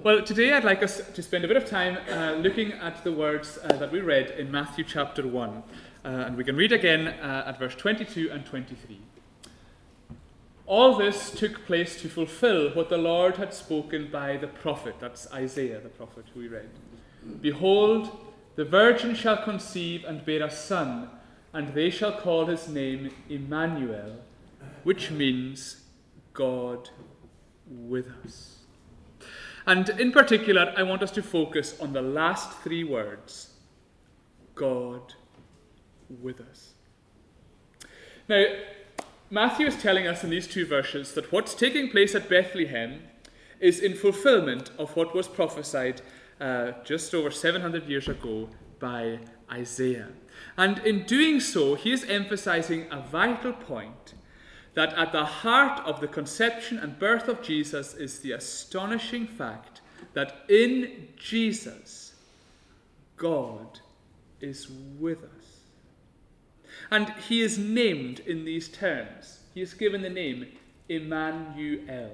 Well, today I'd like us to spend a bit of time looking at the words that we read in Matthew chapter 1. And we can read again at verse 22 and 23. All this took place to fulfill what the Lord had spoken by the prophet. That's Isaiah, the prophet who we read. Behold, the virgin shall conceive and bear a son, and they shall call his name Emmanuel, which means God with us. And in particular, I want us to focus on the last three words, God with us. Now, Matthew is telling us in these two verses that what's taking place at Bethlehem is in fulfillment of what was prophesied just over 700 years ago by Isaiah. And in doing so, he is emphasizing a vital point, that at the heart of the conception and birth of Jesus is the astonishing fact that in Jesus, God is with us. And he is named in these terms. He is given the name Emmanuel.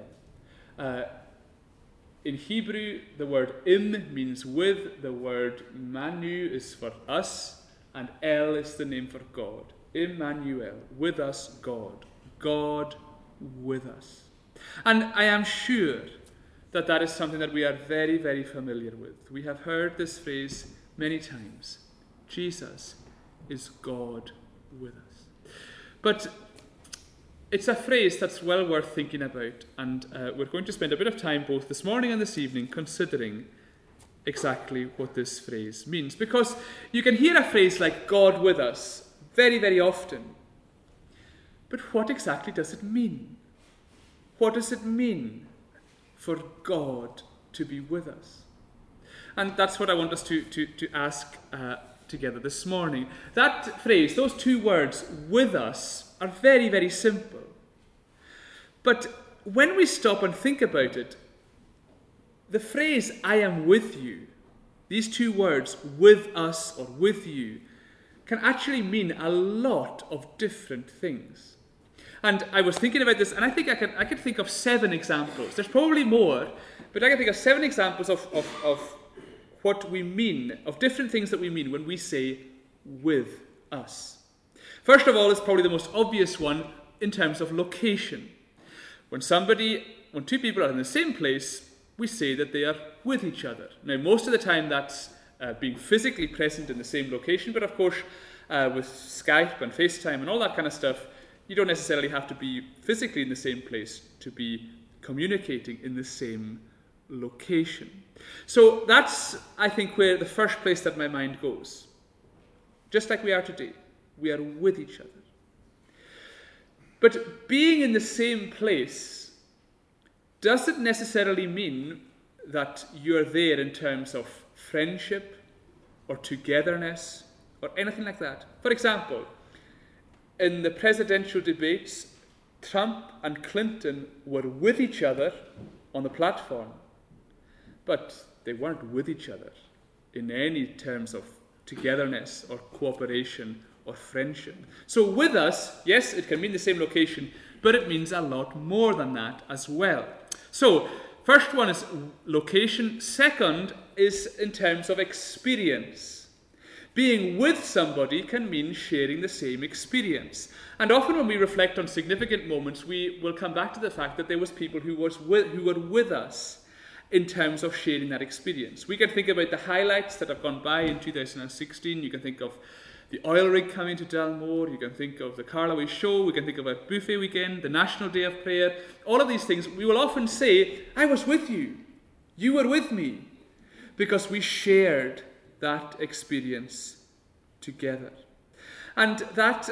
In Hebrew, the word im means with, the word manu is for us, and El is the name for God. Emmanuel, with us, God. God with us. And I am sure that that is something that we are very, very familiar with. We have heard this phrase many times. Jesus is God with us. But it's a phrase that's well worth thinking about, and we're going to spend a bit of time both this morning and this evening considering exactly what this phrase means. Because you can hear a phrase like God with us very, very often. But what exactly does it mean? What does it mean for God to be with us? And that's what I want us to ask together this morning. That phrase, those two words, with us, are very, very simple. But when we stop and think about it, the phrase, I am with you, these two words, with us or with you, can actually mean a lot of different things. And I was thinking about this, and I think I could think of 7 examples. There's probably more, but I can think of 7 examples of what we mean, of different things that we mean when we say with us. First of all, it's probably the most obvious one in terms of location. When two people are in the same place, we say that they are with each other. Now, most of the time that's being physically present in the same location, but of course, with Skype and FaceTime and all that kind of stuff, you don't necessarily have to be physically in the same place to be communicating in the same location. So that's, I think, where the first place that my mind goes. Just like we are today, we are with each other. But being in the same place doesn't necessarily mean that you're there in terms of friendship or togetherness or anything like that. For example, in the presidential debates, Trump and Clinton were with each other on the platform, but they weren't with each other in any terms of togetherness or cooperation or friendship. So with us, yes, it can mean the same location, but it means a lot more than that as well. So, first one is location. Second is in terms of experience. Being with somebody can mean sharing the same experience. And often when we reflect on significant moments, we will come back to the fact that there was people who were with us in terms of sharing that experience. We can think about the highlights that have gone by in 2016. You can think of the oil rig coming to Dalmore. You can think of the Carlaway show. We can think about Buffet Weekend, the National Day of Prayer. All of these things, we will often say, I was with you. You were with me. Because we shared that experience together. And that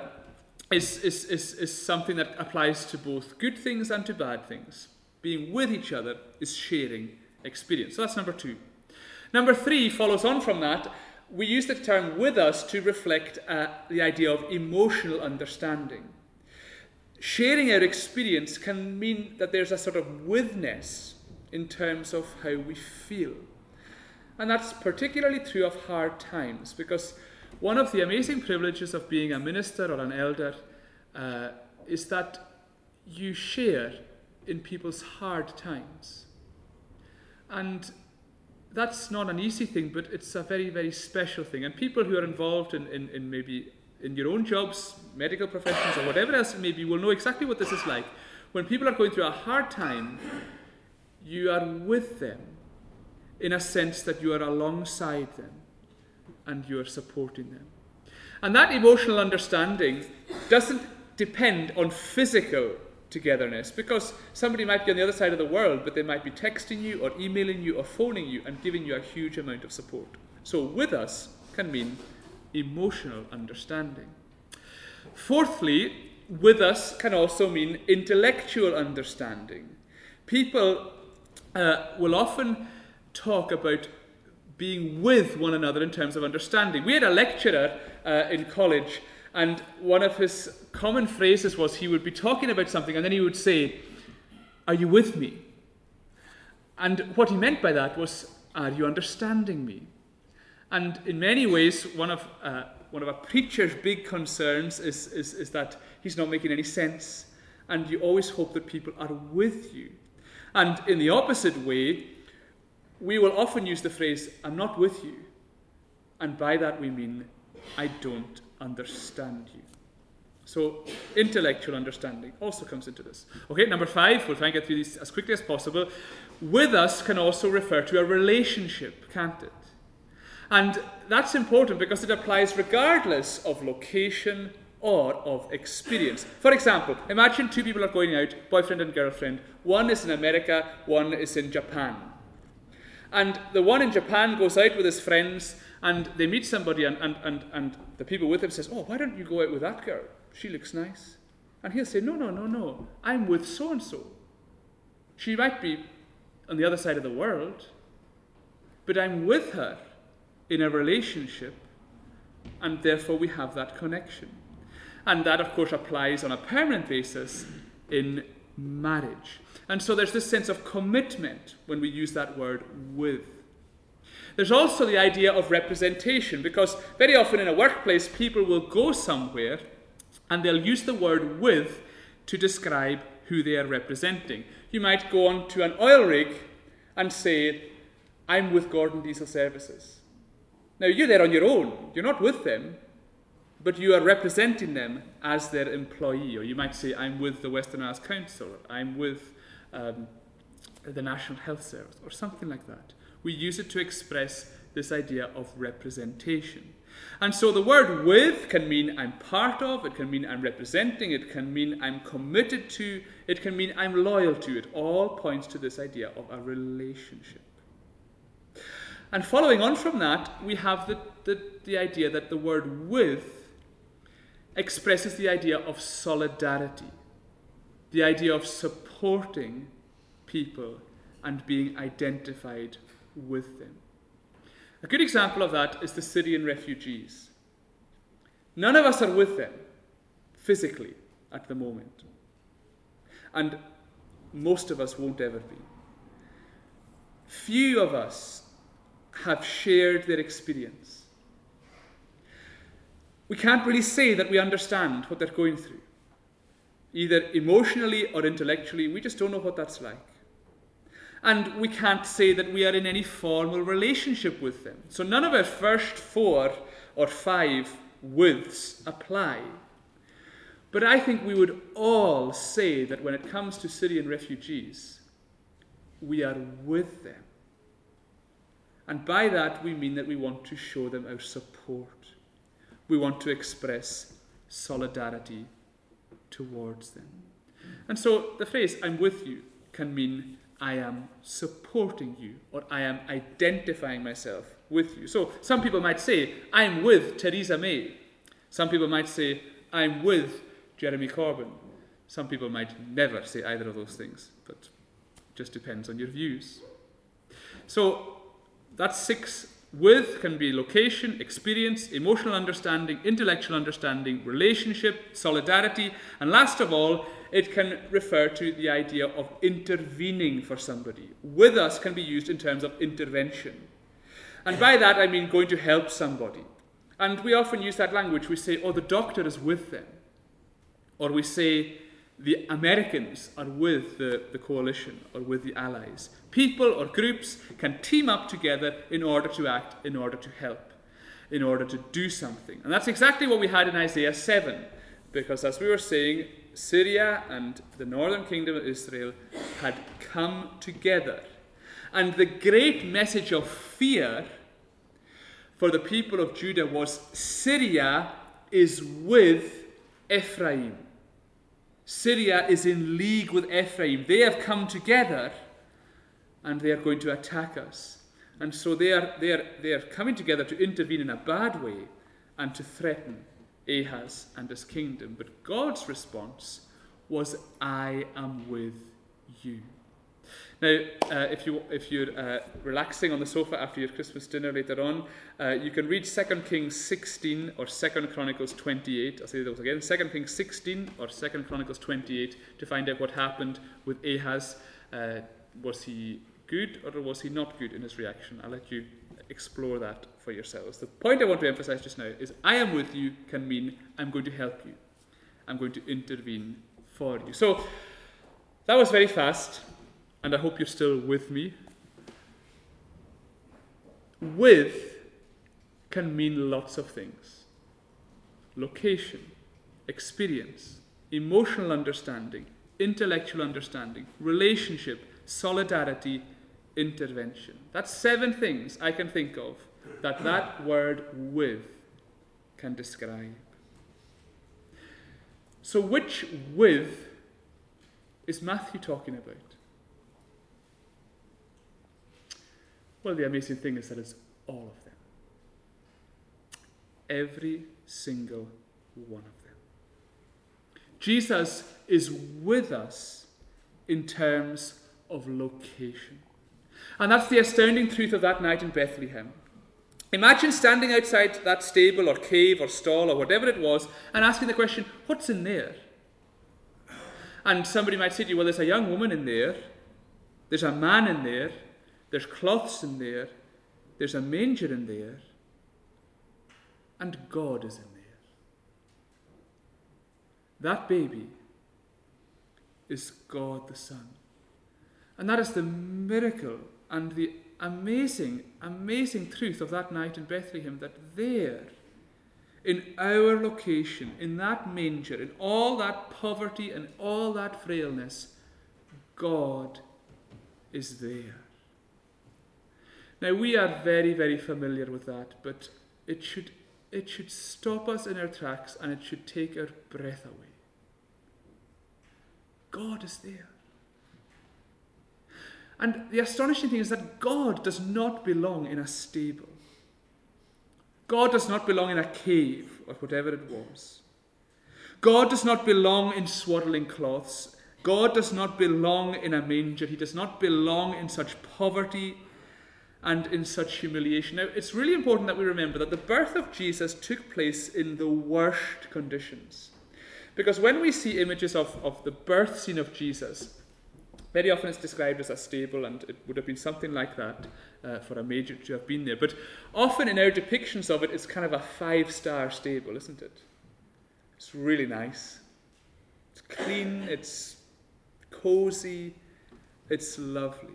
is something that applies to both good things and to bad things. Being with each other is sharing experience. So that's number 2. Number 3 follows on from that. We use the term with us to reflect the idea of emotional understanding. Sharing our experience can mean that there's a sort of withness in terms of how we feel. And that's particularly true of hard times, because one of the amazing privileges of being a minister or an elder is that you share in people's hard times. And that's not an easy thing, but it's a very, very special thing. And people who are involved in maybe in your own jobs, medical professions, or whatever else it may be, will know exactly what this is like. When people are going through a hard time, you are with them in a sense that you are alongside them and you are supporting them. And that emotional understanding doesn't depend on physical togetherness, because somebody might be on the other side of the world, but they might be texting you or emailing you or phoning you and giving you a huge amount of support. So with us can mean emotional understanding. Fourthly, with us can also mean intellectual understanding. People will often talk about being with one another in terms of understanding. We had a lecturer in college, and one of his common phrases was he would be talking about something and then he would say, "Are you with me?" And what he meant by that was, "Are you understanding me?" And in many ways, one of a preacher's big concerns is that he's not making any sense. And you always hope that people are with you. And in the opposite way, we will often use the phrase, "I'm not with you." And by that we mean, I don't understand you. So intellectual understanding also comes into this. Okay, number 5, we'll try and get through these as quickly as possible. With us can also refer to a relationship, can't it? And that's important because it applies regardless of location or of experience. For example, imagine two people are going out, boyfriend and girlfriend. One is in America, one is in Japan. And the one in Japan goes out with his friends and they meet somebody and the people with him says, "Oh, why don't you go out with that girl? She looks nice." And he'll say, No, I'm with so-and-so. She might be on the other side of the world, but I'm with her in a relationship, and therefore we have that connection. And that, of course, applies on a permanent basis in marriage. And so there's this sense of commitment when we use that word with. There's also the idea of representation, because very often in a workplace, people will go somewhere and they'll use the word with to describe who they are representing. You might go on to an oil rig and say, "I'm with Gordon Diesel Services." Now, you're there on your own. You're not with them, but you are representing them as their employee. Or you might say, "I'm with the Western Isles Council," or "I'm with the National Health Service," or something like that. We use it to express this idea of representation. And so the word with can mean I'm part of, it can mean I'm representing, it can mean I'm committed to, it can mean I'm loyal to. It all points to this idea of a relationship. And following on from that, we have the idea that the word with expresses the idea of solidarity, the idea of supporting people and being identified with them. A good example of that is the Syrian refugees. None of us are with them physically at the moment. And most of us won't ever be. Few of us have shared their experience. We can't really say that we understand what they're going through. Either emotionally or intellectually, we just don't know what that's like. And we can't say that we are in any formal relationship with them. So none of our first 4 or 5 withs apply. But I think we would all say that when it comes to Syrian refugees, we are with them. And by that we mean that we want to show them our support. We want to express solidarity towards them. And so the phrase, "I'm with you," can mean I am supporting you, or I am identifying myself with you. So some people might say, "I'm with Theresa May." Some people might say, "I'm with Jeremy Corbyn." Some people might never say either of those things, but it just depends on your views. So that's 6. With can be location, experience, emotional understanding, intellectual understanding, relationship, solidarity, and last of all, it can refer to the idea of intervening for somebody. With us can be used in terms of intervention. And by that I mean going to help somebody. And we often use that language. We say, "Oh, the doctor is with them." Or we say, the Americans are with the coalition or with the Allies. People or groups can team up together in order to act, in order to help, in order to do something. And that's exactly what we had in Isaiah 7. Because as we were saying, Syria and the northern kingdom of Israel had come together. And the great message of fear for the people of Judah was Syria is with Ephraim. Syria is in league with Ephraim. They have come together and they are going to attack us. And so they are coming together to intervene in a bad way and to threaten Ahaz and his kingdom. But God's response was, I am with you. Now, if you're relaxing on the sofa after your Christmas dinner later on, you can read 2 Kings 16 or 2 Chronicles 28. I'll say those again. 2 Kings 16 or 2 Chronicles 28 to find out what happened with Ahaz. Was he good or was he not good in his reaction? I'll let you explore that for yourselves. The point I want to emphasize just now is I am with you can mean I'm going to help you. I'm going to intervene for you. So that was very fast. And I hope you're still with me. With can mean lots of things. Location, experience, emotional understanding, intellectual understanding, relationship, solidarity, intervention. That's 7 things I can think of that word with can describe. So which with is Matthew talking about? Well, the amazing thing is that it's all of them. Every single one of them. Jesus is with us in terms of location. And that's the astounding truth of that night in Bethlehem. Imagine standing outside that stable or cave or stall or whatever it was and asking the question, what's in there? And somebody might say to you, well, there's a young woman in there. There's a man in there. There's cloths in there, there's a manger in there, and God is in there. That baby is God the Son. And that is the miracle and the amazing, amazing truth of that night in Bethlehem, that there, in our location, in that manger, in all that poverty and all that frailness, God is there. Now, we are very, very familiar with that, but it should stop us in our tracks and it should take our breath away. God is there. And the astonishing thing is that God does not belong in a stable. God does not belong in a cave or whatever it was. God does not belong in swaddling cloths. God does not belong in a manger. He does not belong in such poverty and in such humiliation. Now, it's really important that we remember that the birth of Jesus took place in the worst conditions. Because when we see images of the birth scene of Jesus, very often it's described as a stable, and it would have been something like that for a manger to have been there. But often in our depictions of it, it's kind of a 5-star stable, isn't it? It's really nice. It's clean, it's cozy, it's lovely.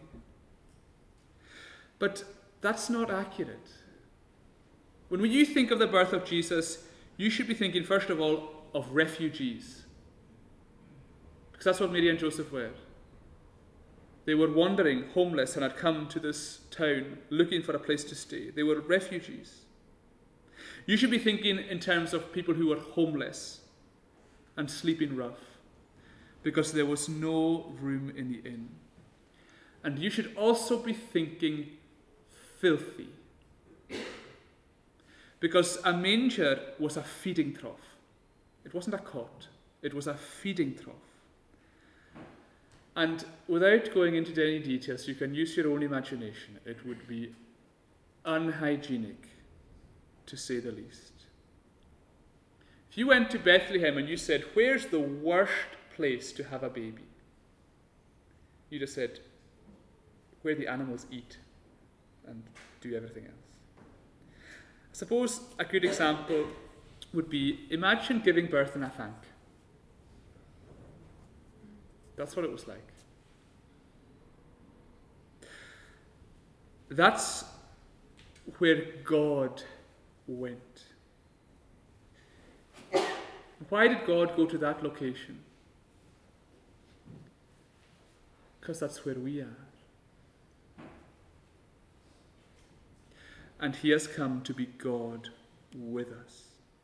But that's not accurate. When you think of the birth of Jesus, you should be thinking, first of all, of refugees. Because that's what Mary and Joseph were. They were wandering, homeless, and had come to this town looking for a place to stay. They were refugees. You should be thinking in terms of people who were homeless and sleeping rough, because there was no room in the inn. And you should also be thinking filthy, because a manger was a feeding trough. It wasn't a cot, it was a feeding trough. And without going into any details, you can use your own imagination. It would be unhygienic, to say the least. If you went to Bethlehem and you said, where's the worst place to have a baby? You'd have said, where the animals eat and do everything else. I suppose a good example would be, imagine giving birth in a tank. That's what it was like. That's where God went. Why did God go to that location? Because that's where we are. And he has come to be God with us.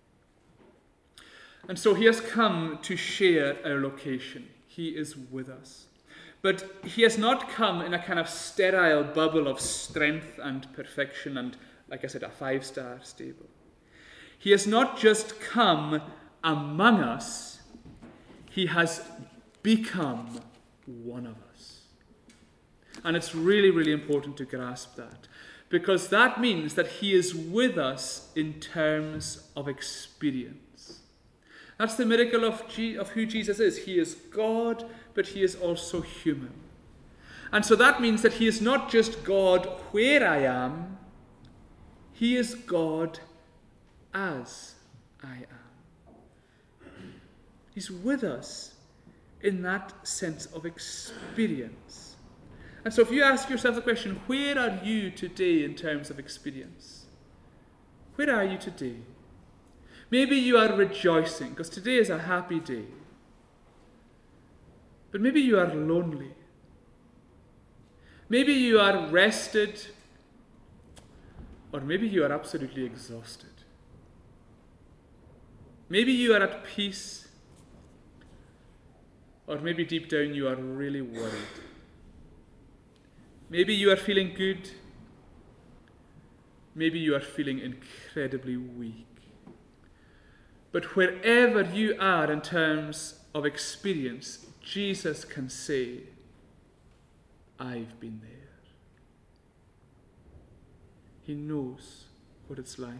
And so he has come to share our location. He is with us. But he has not come in a kind of sterile bubble of strength and perfection and, like I said, a 5-star stable. He has not just come among us, he has become one of us. And it's really, really important to grasp that, because that means that he is with us in terms of experience. That's the miracle of who Jesus is. He is God, but he is also human. And so that means that he is not just God where I am, he is God as I am. He's with us in that sense of experience. And so if you ask yourself the question, where are you today in terms of experience? Where are you today? Maybe you are rejoicing, because today is a happy day. But maybe you are lonely. Maybe you are rested, or maybe you are absolutely exhausted. Maybe you are at peace, or maybe deep down you are really worried. Maybe you are feeling good. Maybe you are feeling incredibly weak. But wherever you are in terms of experience, Jesus can say, I've been there. He knows what it's like.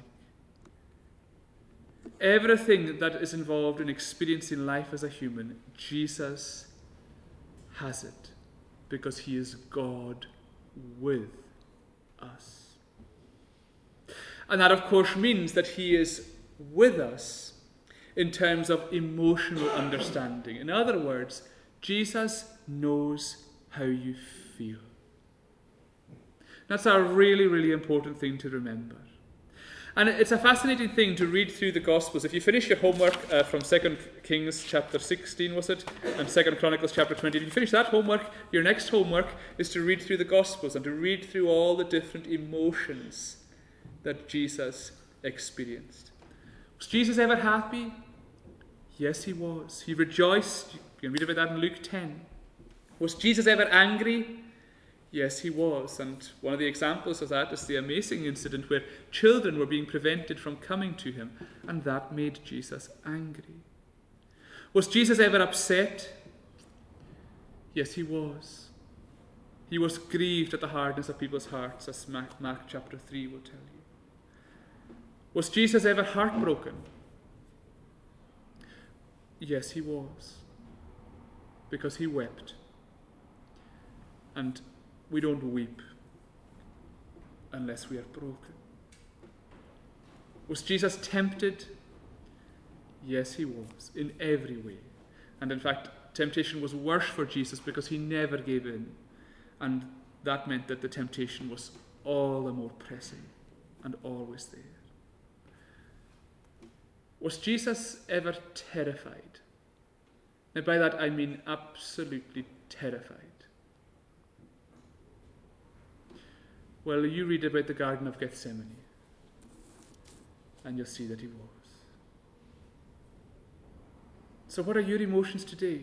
Everything that is involved in experiencing life as a human, Jesus has it, because he is God with us. And that, of course, means that he is with us in terms of emotional understanding. In other words, Jesus knows how you feel. That's a really, really important thing to remember. And it's a fascinating thing to read through the Gospels. If you finish your homework from 2 Kings chapter 16, was it? And 2 Chronicles chapter 20. If you finish that homework, your next homework is to read through the Gospels and to read through all the different emotions that Jesus experienced. Was Jesus ever happy? Yes, he was. He rejoiced. You can read about that in Luke 10. Was Jesus ever angry? Yes, he was. And one of the examples of that is the amazing incident where children were being prevented from coming to him, and that made Jesus angry. Was Jesus ever upset? Yes, he was. He was grieved at the hardness of people's hearts, as Mark chapter 3 will tell you. Was Jesus ever heartbroken? Yes, he was. Because he wept. And we don't weep unless we are broken. Was Jesus tempted? Yes, he was, in every way. And in fact, temptation was worse for Jesus because he never gave in. And that meant that the temptation was all the more pressing and always there. Was Jesus ever terrified? Now by that I mean absolutely terrified. Well, you read about the Garden of Gethsemane, and you'll see that he was. So what are your emotions today?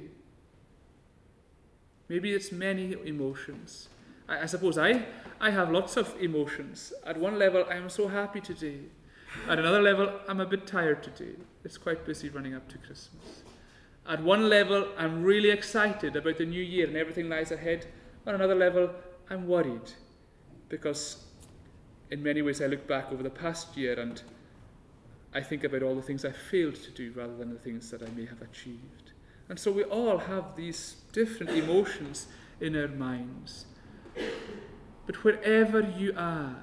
Maybe it's many emotions. I suppose I have lots of emotions. At one level, I am so happy today. At another level, I'm a bit tired today. It's quite busy running up to Christmas. At one level, I'm really excited about the new year and everything lies ahead. On another level, I'm worried. Because in many ways I look back over the past year and I think about all the things I failed to do rather than the things that I may have achieved. And so we all have these different emotions in our minds. But wherever you are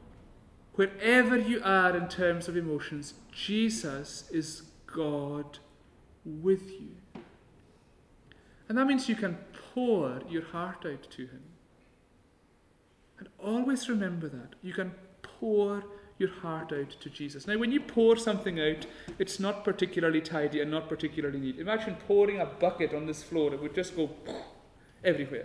in terms of emotions, Jesus is God with you. And that means you can pour your heart out to him. And always remember that. You can pour your heart out to Jesus. Now, when you pour something out, it's not particularly tidy and not particularly neat. Imagine pouring a bucket on this floor. It would just go everywhere.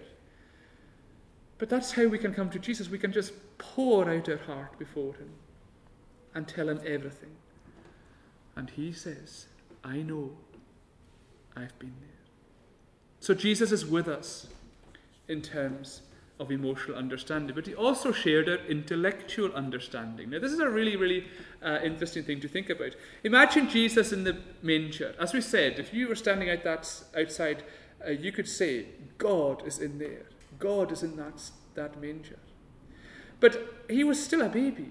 But that's how we can come to Jesus. We can just pour out our heart before him and tell him everything. And he says, I know I've been there. So Jesus is with us in terms of emotional understanding, but he also shared our intellectual understanding. Now, this is a really, really interesting thing to think about. Imagine Jesus in the manger. As we said, if you were standing outside, you could say, God is in there. God is in that manger. But he was still a baby.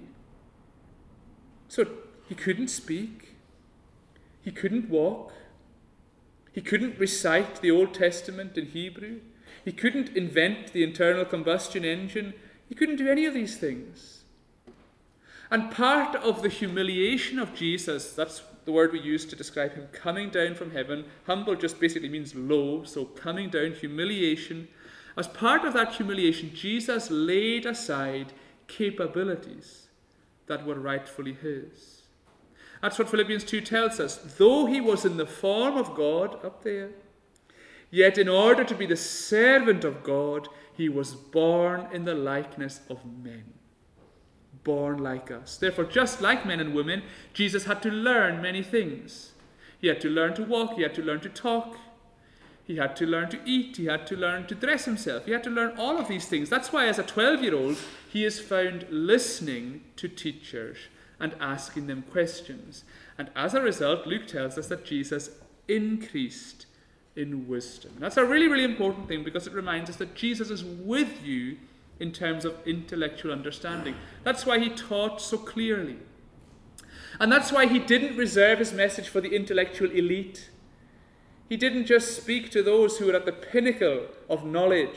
So he couldn't speak. He couldn't walk. He couldn't recite the Old Testament in Hebrew. He couldn't invent the internal combustion engine. He couldn't do any of these things. And part of the humiliation of Jesus, that's the word we use to describe him coming down from heaven. Humble just basically means low, so coming down, humiliation. As part of that humiliation, Jesus laid aside capabilities that were rightfully his. That's what Philippians 2 tells us. Though he was in the form of God, up there, yet in order to be the servant of God, he was born in the likeness of men. Born like us. Therefore, just like men and women, Jesus had to learn many things. He had to learn to walk. He had to learn to talk. He had to learn to eat. He had to learn to dress himself. He had to learn all of these things. That's why as a 12-year-old, he is found listening to teachers and asking them questions. And as a result, Luke tells us that Jesus increased in wisdom. That's a really, really important thing because it reminds us that Jesus is with you in terms of intellectual understanding. That's why he taught so clearly. And that's why he didn't reserve his message for the intellectual elite. He didn't just speak to those who were at the pinnacle of knowledge.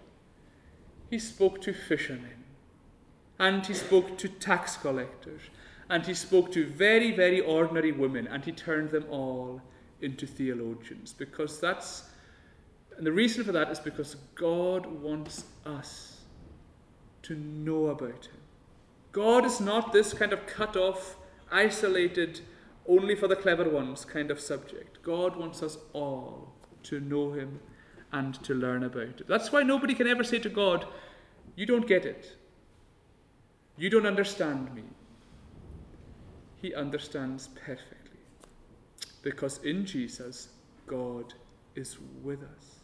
He spoke to fishermen, and he spoke to tax collectors, and he spoke to very, very ordinary women, and he turned them all into theologians. And the reason for that is because God wants us to know about him. God is not this kind of cut off, isolated, only for the clever ones kind of subject. God wants us all to know him and to learn about it. That's why nobody can ever say to God, you don't get it. You don't understand me. He understands perfectly. Because in Jesus, God is with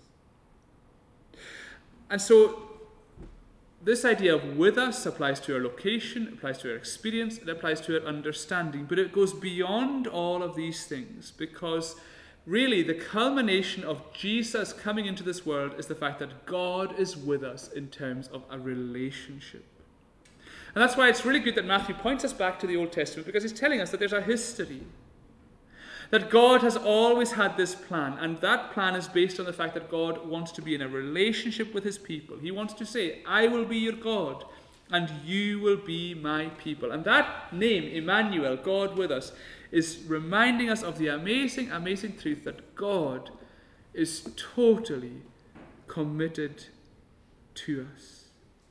us. And so, this idea of with us applies to our location, it applies to our experience, it applies to our understanding, but it goes beyond all of these things because really the culmination of Jesus coming into this world is the fact that God is with us in terms of a relationship. And that's why it's really good that Matthew points us back to the Old Testament because he's telling us that there's a history. That God has always had this plan, and that plan is based on the fact that God wants to be in a relationship with his people. He wants to say, I will be your God, and you will be my people. And that name, Emmanuel, God with us, is reminding us of the amazing, amazing truth that God is totally committed to us.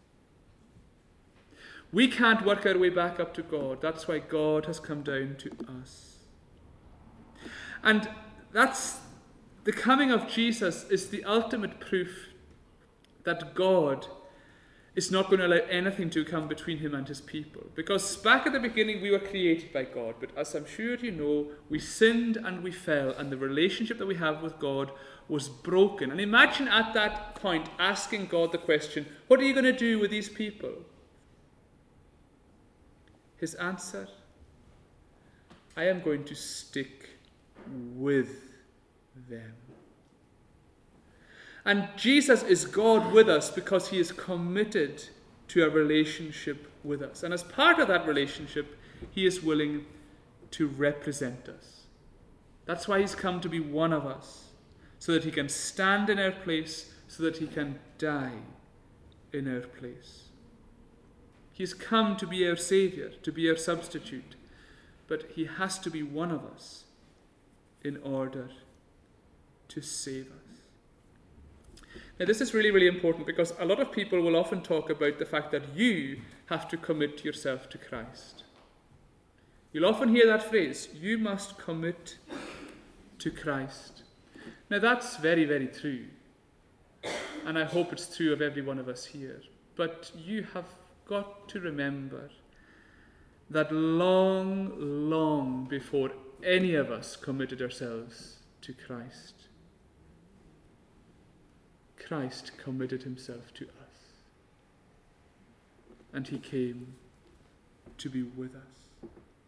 We can't work our way back up to God. That's why God has come down to us. And that's the coming of Jesus is the ultimate proof that God is not going to allow anything to come between him and his people. Because back at the beginning we were created by God, but as I'm sure you know, we sinned and we fell, and the relationship that we have with God was broken. And imagine at that point asking God the question, what are you going to do with these people? His answer, I am going to stick with them. And Jesus is God with us because he is committed to a relationship with us. And as part of that relationship, he is willing to represent us. That's why he's come to be one of us, so that he can stand in our place, so that he can die in our place. He's come to be our Saviour, to be our substitute, but he has to be one of us in order to save us. Now, this is really, really important because a lot of people will often talk about the fact that you have to commit yourself to Christ. You'll often hear that phrase, you must commit to Christ. Now, that's very, very true. And I hope it's true of every one of us here. But you have got to remember that long, long before any of us committed ourselves to Christ, Christ committed himself to us. And he came to be with us.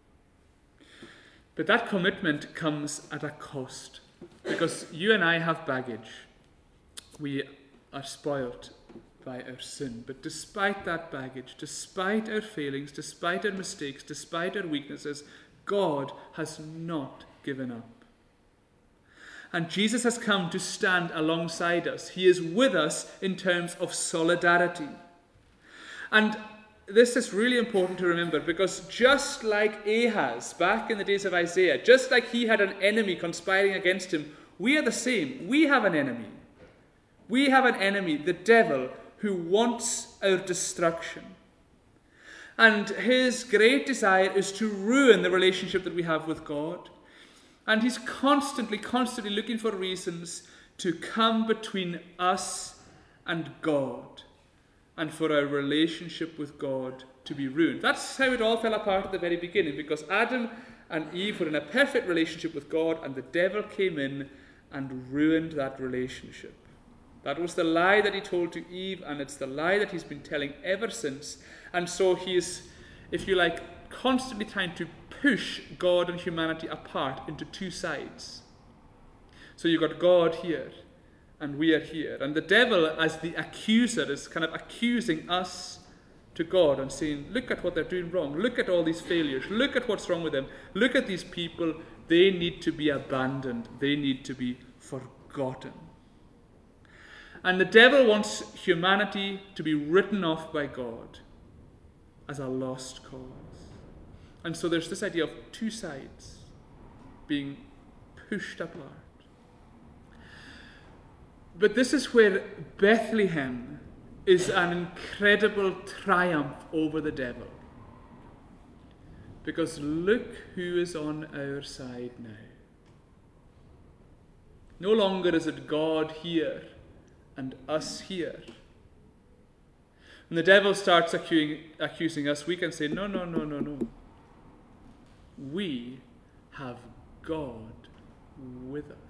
But that commitment comes at a cost, because you and I have baggage. We are spoilt by our sin. But despite that baggage, despite our failings, despite our mistakes, despite our weaknesses, God has not given up. And Jesus has come to stand alongside us. He is with us in terms of solidarity. And this is really important to remember, because just like Ahaz back in the days of Isaiah, just like he had an enemy conspiring against him, we are the same. We have an enemy. We have an enemy, the devil, who wants our destruction. And his great desire is to ruin the relationship that we have with God. And he's constantly looking for reasons to come between us and God, and for our relationship with God to be ruined. That's how it all fell apart at the very beginning, because Adam and Eve were in a perfect relationship with God, and the devil came in and ruined that relationship. That was the lie that he told to Eve, and it's the lie that he's been telling ever since. And so he is, if you like, constantly trying to push God and humanity apart into two sides. So you've got God here, and we are here. And the devil, as the accuser, is kind of accusing us to God and saying, look at what they're doing wrong. Look at all these failures. Look at what's wrong with them. Look at these people. They need to be abandoned. They need to be forgotten. And the devil wants humanity to be written off by God as a lost cause. And so there's this idea of two sides being pushed apart. But this is where Bethlehem is an incredible triumph over the devil. Because look who is on our side now. No longer is it God here and us here. When the devil starts accusing us, we can say, no. We have God with us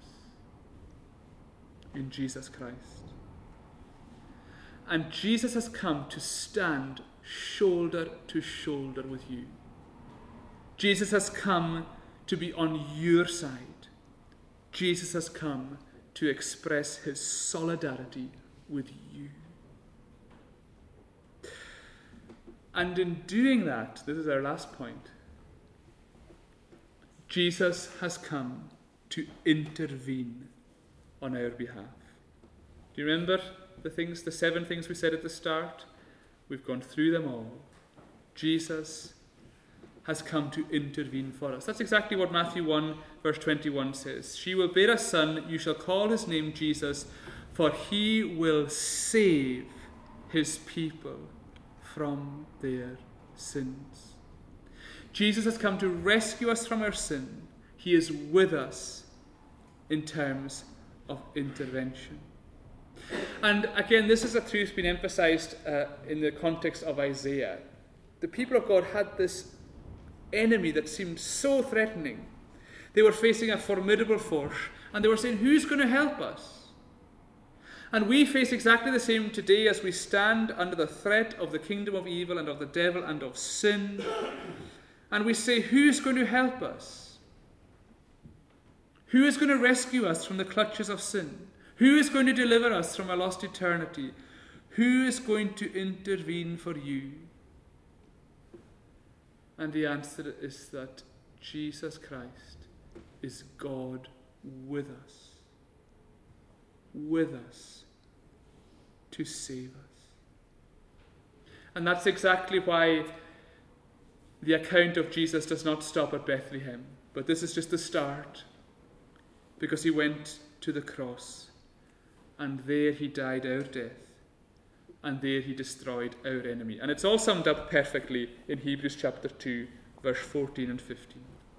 in Jesus Christ. And Jesus has come to stand shoulder to shoulder with you. Jesus has come to be on your side. Jesus has come to express his solidarity with you. And in doing that, this is our last point, Jesus has come to intervene on our behalf. Do you remember the 7 things we said at the start? We've gone through them all. Jesus has come to intervene for us. That's exactly what Matthew 1 verse 21 says. She will bear a son, you shall call his name Jesus, for he will save his people from their sins. Jesus has come to rescue us from our sin. He is with us in terms of intervention. And again, this is a truth being emphasized in the context of Isaiah. The people of God had this enemy that seemed so threatening. They were facing a formidable force, and they were saying, who's going to help us? And we face exactly the same today as we stand under the threat of the kingdom of evil and of the devil and of sin. And we say, who's going to help us? Who is going to rescue us from the clutches of sin? Who is going to deliver us from a lost eternity? Who is going to intervene for you? And the answer is that Jesus Christ is God with us to save us. And that's exactly why the account of Jesus does not stop at Bethlehem, but this is just the start, because he went to the cross and there he died our death, and there he destroyed our enemy. And it's all summed up perfectly in Hebrews chapter 2, verse 14 and 15.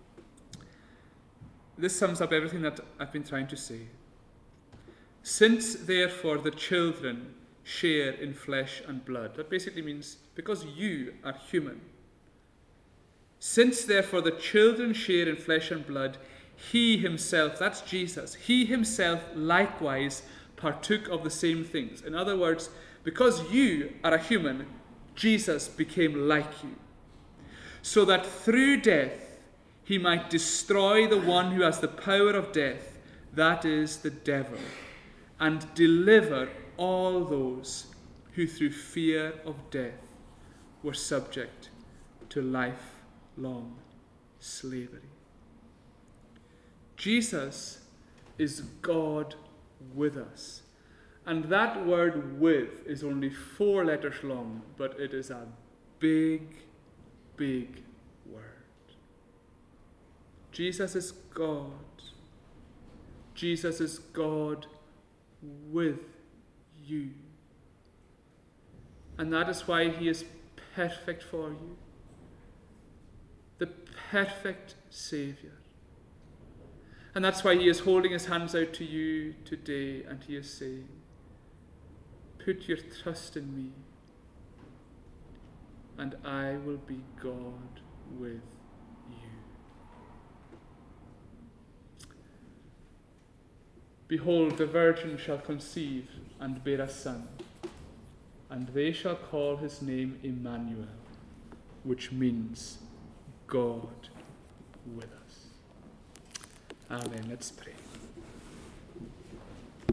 This sums up everything that I've been trying to say. Since, therefore, the children share in flesh and blood. That basically means because you are human. Since, therefore, the children share in flesh and blood, he himself, that's Jesus, he himself likewise partook of the same things. In other words, because you are a human, Jesus became like you, so that through death he might destroy the one who has the power of death, that is, the devil, and deliver all those who through fear of death were subject to lifelong slavery. Jesus is God with us. And that word with is only 4 letters long, but it is a big, big word. Jesus is God. Jesus is God with you. And that is why he is perfect for you. The perfect Saviour. And that's why he is holding his hands out to you today, and he is saying, put your trust in me, and I will be God with you. Behold, the virgin shall conceive and bear a son, and they shall call his name Emmanuel, which means God with us. Amen. Let's pray.